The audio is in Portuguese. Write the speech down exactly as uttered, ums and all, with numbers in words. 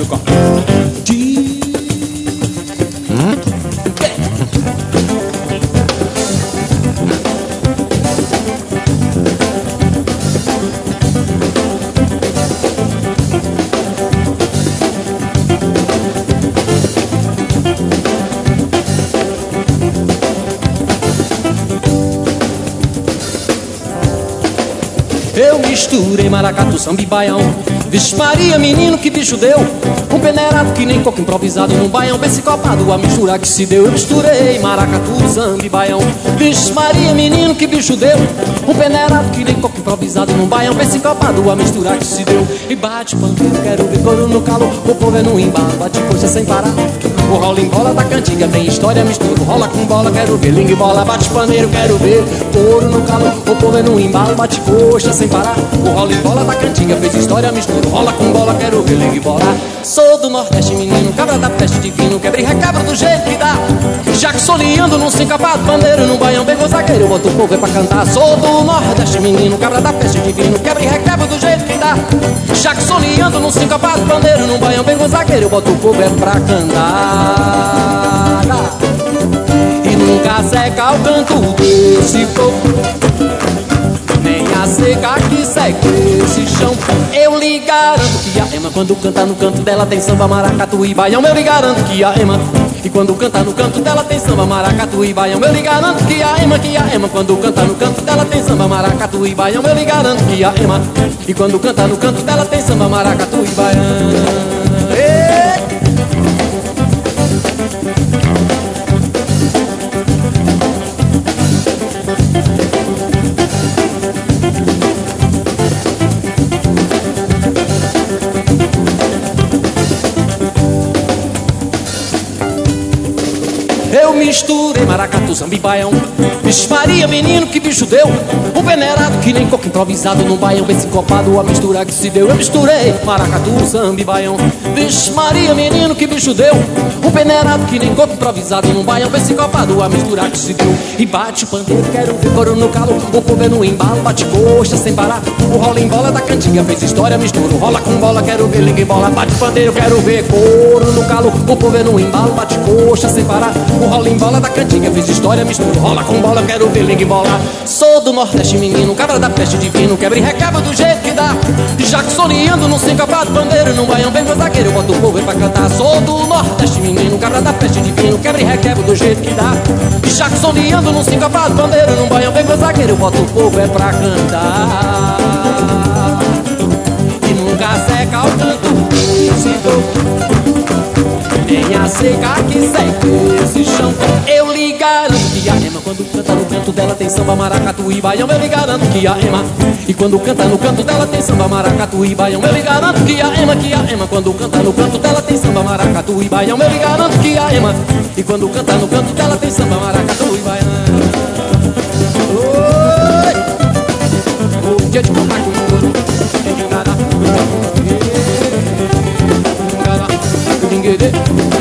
meu carro. De... Hum? Eu misturei maracatu, samba e baião. Vixe Maria, menino, que bicho deu. Um peneirado que nem coco improvisado num baião bem copado, a mistura que se deu. Eu misturei maracatu, samba e baião. Vixe Maria, menino, que bicho deu. Um peneirado que nem coco improvisado num baião bem copado, a mistura que se deu. E bate pandeiro, quero ver couro no calor. O povo é no embalo, bate coxa sem parar. O rola em bola da cantiga, tem história, mistura. Rola com bola, quero ver lingue bola. Bate paneiro, quero ver couro no calor. O povo é no embalo, bate coxa sem parar. O rola em bola da cantiga, fez história, mistura. Rola com bola, quero ver lingue bola. Sou do Nordeste, menino, cabra da peste divino. Quebra e requebra do jeito que dá. Jacksoniando num sincopado, pandeiro num baião bem gozagueiro. Eu boto o povo é pra cantar. Sou do Nordeste, menino, cabra da peste divino. Quebra e requebra do jeito que dá. Jacksoniando num sincopado, pandeiro num baião bem gozagueiro. Eu boto o povo é pra cantar. E nunca seca o canto desse povo, nem a seca que seca esse chão. Eu lhe garanto que a Ema, quando canta no canto dela, tem samba, maracatu e baião. Eu lhe garanto que a Ema, e quando canta no canto dela, tem samba, maracatu e baião. Eu lhe garanto que a Ema, que a Ema, quando canta no canto dela, tem samba, maracatu e baião. Eu lhe garanto que a Ema, e quando canta no canto dela, tem samba, maracatu e baião. Eu misturei maracatu, samba e baião. Vixe Maria, menino, que bicho deu. Um peneirado que nem coco improvisado num baião bem sincopado, a mistura que se deu. Eu misturei maracatu, samba e baião. Vixe Maria, menino, que bicho deu. Um peneirado que nem coco improvisado num baião bem sincopado, a mistura que se deu. E bate o pandeiro, quero ver couro no calo. O povo é no embalo, bate coxa sem parar. O rola em bola da cantiga, fez história, mistura. Rola com bola, quero ver lingue bola. Bate o pandeiro, quero ver couro no calo. O povo é no embalo, bate coxa sem parar. O rola em bola da cantiga, fez história, mistura. Rola com bola, quero ver lingue bola. Sou do Nordeste, menino, cabra da peste divino. Quebra e requebra do jeito que dá. Jacksoniando num sincopado, bandeiro num baião bem gozagueiro. Eu boto o povo é pra cantar. Sou do Nordeste, menino, cabra da peste divino. Quebra e requebra do jeito que dá. Jacksoniando num sincopado, bandeiro num baião bem gozagueiro. Eu boto o povo é pra cantar. E nunca seca o canto desse povo, nem a seca que seca esse chão. Eu lhe garanto que a Ema, quando canta no canto dela, tem samba, maracatu e baião. Eu lhe garanto que a Ema, e quando canta no canto dela, tem samba, maracatu e baião. Eu lhe garanto que a Ema, que a Ema, quando canta no canto dela, tem samba, maracatu e baião. Eu lhe garanto que a Ema, e quando canta no canto dela, tem samba, maracatu e baião. Oi! O dia de contar com o couro. Dingueirê.